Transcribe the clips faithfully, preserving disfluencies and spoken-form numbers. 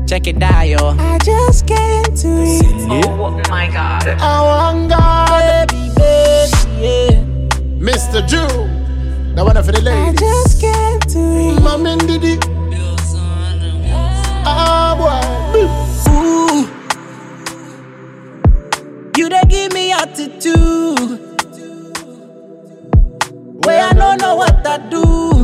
check it out, yo. I just can't do it. Oh my God. I want God, Baby, baby, yeah. Mister Jew. That one for the I ladies. just can't do it. Mama Didi. Ah boy. Ooh, you dey give me attitude. Where I don't know what I do.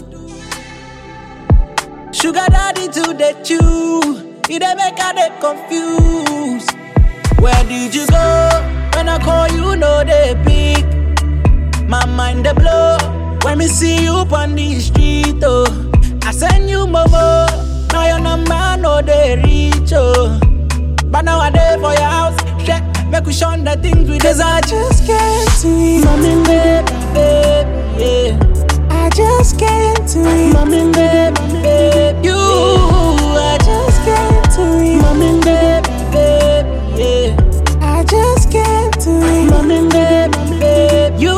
Sugar daddy to the chew. You dey make her dey confused. Where did you go? When I call you, no they pick. My mind dey blow. When me see you on the street, oh. I send you momo. Now your number no they reach, oh. But now I dey for your house. Check, make we shun the things we Cause I just can't do it. Mommy, baby, baby, yeah. I just can't do it. Mommy, baby, baby, you. I just can't do it. Mommy, baby, baby, yeah. I just can't do it. Mommy, baby, baby, you.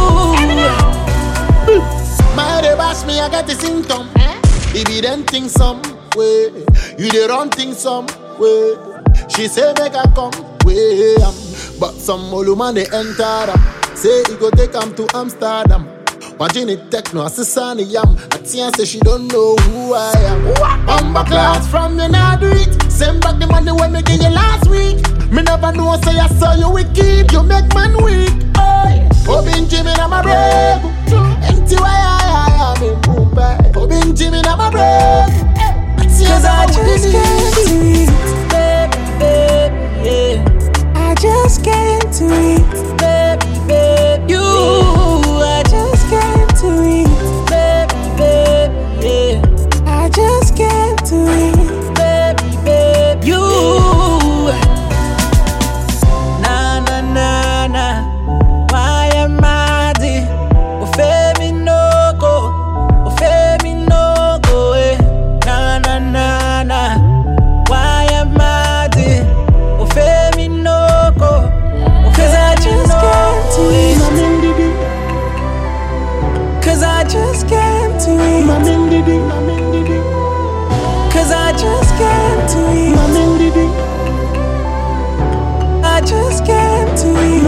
My they bash me, I get the symptom. If you don't think some way, you the wrong thing some way. She say make her come way, um, but some old man they enter them. Say he go take him to Amsterdam. Watching it techno, assassin yam. Atia say she don't know who I am. Bumba class from you now do it. Send back the money when me give you last week. Me never know say I saw you wicked. You make man weak. Oh, Obin Jimmy na my brave. Empty why I am in Mumbai. Obin Jimmy na my brave. Cause I just can't do it. Baby, baby, yeah. I just can't do it. Baby, baby, you. I just can't do it. Baby, baby, yeah. I just can't do it. Baby, baby, you. Na na na na. Why am I there? Ofemi no go. Ofemi no go. Eh. Na na na na. Why am I there? Ofemi no go. Cause I just can't do it. Cause I just can't do it. Cause I just can't do it. I just can't do it.